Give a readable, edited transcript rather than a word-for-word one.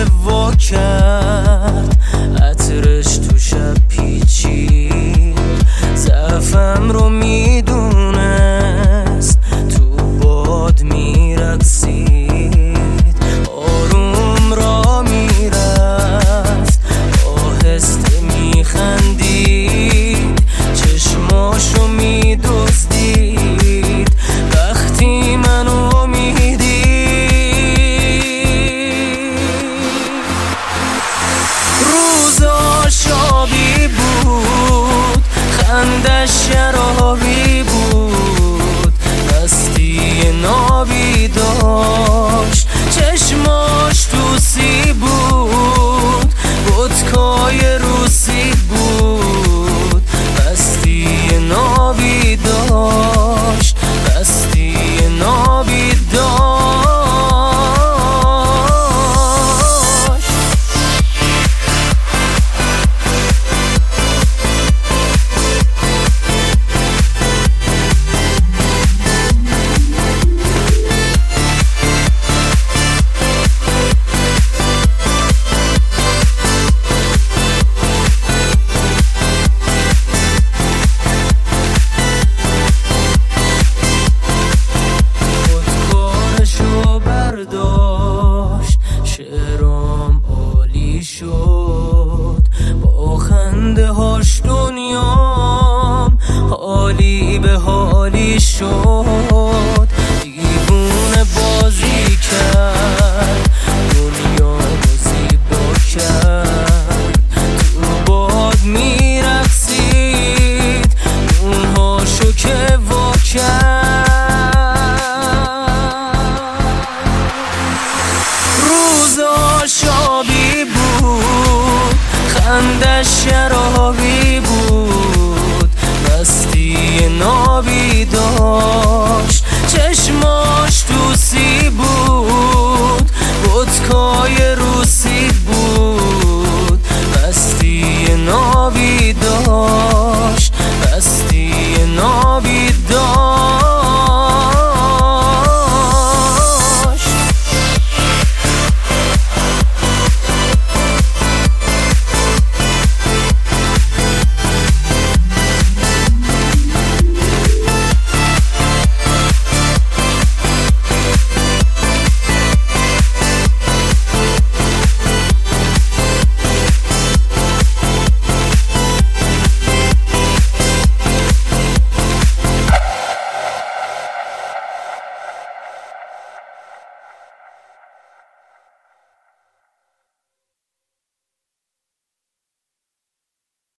که وا کرد، عطرش تو شب پیچید، ضعفم رو میدونست، تو باد میرقصید، آروم را میرفت، آهسته میخندید، چشماشو میدزدید وقتی منو میدید. روزا شابی بود، خندش شرابی بود، مستی نابی داشت، چشماش توسی بود، ودکای روسی بود، مستی نابی داشت، مستی نابی داشت. شعرام عالی شد، با خنده هاش دنیام حالی به حالی شد، دیوونه بازی کرد، دنیا رو زیبا کرد، تو باد میرقصید، اونهاشو که وا کرد. شابی بود، خندش شرابی بود، مستی نابی داشت، چشما